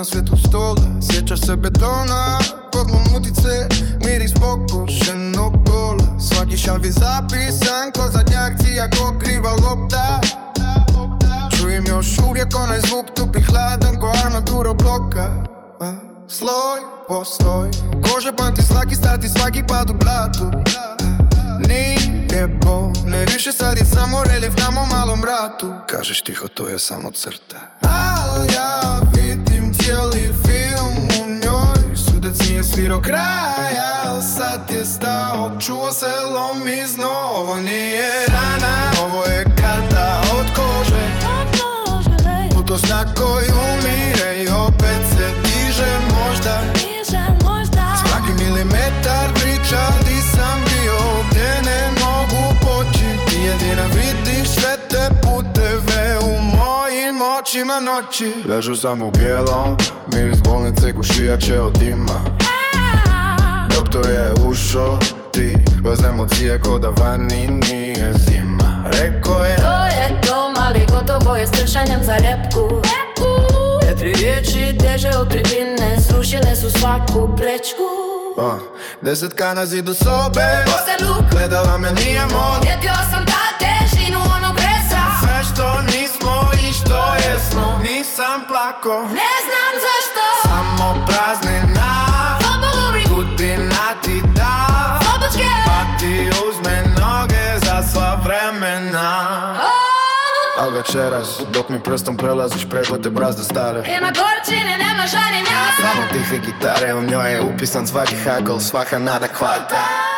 svjetlu stola. Sjećaš se betona, kod mutice, miris pokošenog gola. Svaki šalvi zapisan, ko zadnja akcija, ko kriva lopta. Čujem još uvijek onaj zvuk tupi hladan, ko armatura bloka. Sloj po sloj, kože pamti svaki stat i svaki pad u blatu. Nije bolne, više sad je samo reljef na mom malom vratu. Kažeš tiho, to je samo crta, al ja vidim cijeli film u njoj. Sudac nije svirao kraja, al sad je stao. Čuo se lom iz dno, ovo nije rana, ovo je karta od kože. Putosnjak koji umire i opet se diže možda. Svaki milimetar priča di sam bio, gdje ne mogu poći. Ti jedina vidiš sve te puteve u mojim očima noći. Ležu sam u bijelom, miris bolnice gušijače od dima. Doktor je ušao, ti bez emocije ko da vani nije zima. Rekao je to je to, mali gotovo je s tršanjem za repku. Te 3 riječi teže od tribine, srušile su svaku prečku. 10 na zidu sobe, gledala me nije mod. Sjetio sam ta težinu onog resa, sve što nismo i što jesmo. Nisam plako, ne znam zašto, samo praznina. Sudbina ti da, pa ti uzme noge za sva vremena. Al večeras, dok mi prstom prelaziš preko te brazde stare. Ima gorčine, nema žarenja, samo tihe gitare, u njoj je upisan svaki hakl, svaka nada hvata.